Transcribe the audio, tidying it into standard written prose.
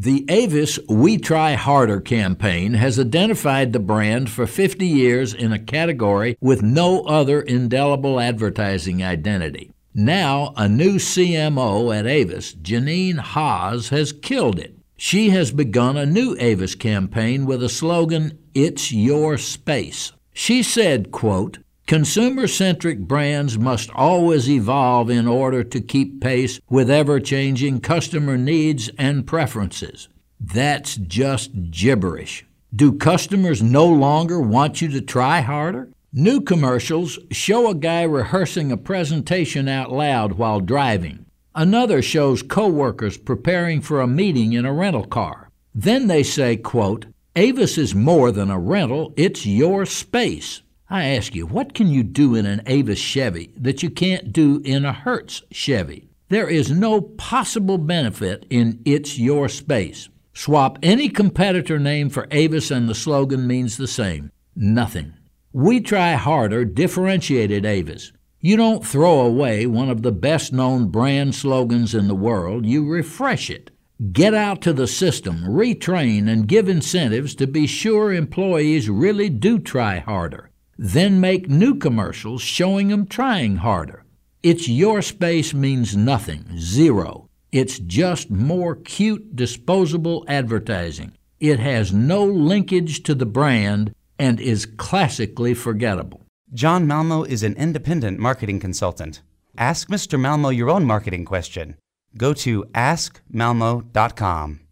The Avis We Try Harder campaign has identified the brand for 50 years in a category with no other indelible advertising identity. Now, a new CMO at Avis, Janine Haas, has killed it. She has begun a new Avis campaign with a slogan, "It's Your Space." She said, quote, "Consumer-centric brands must always evolve in order to keep pace with ever-changing customer needs and preferences." That's just gibberish. Do customers no longer want you to try harder? New commercials show a guy rehearsing a presentation out loud while driving. Another shows coworkers preparing for a meeting in a rental car. Then they say, quote, "Avis is more than a rental, it's your space." I ask you, what can you do in an Avis Chevy that you can't do in a Hertz Chevy? There is no possible benefit in "It's Your Space." Swap any competitor name for Avis and the slogan means the same. Nothing. We Try Harder differentiated Avis. You don't throw away one of the best-known brand slogans in the world, you refresh it. Get out to the system, retrain, and give incentives to be sure employees really do try harder. Then make new commercials showing them trying harder. "It's Your Space" means nothing, zero. It's just more cute, disposable advertising. It has no linkage to the brand and is classically forgettable. John Malmo is an independent marketing consultant. Ask Mr. Malmo your own marketing question. Go to askmalmo.com.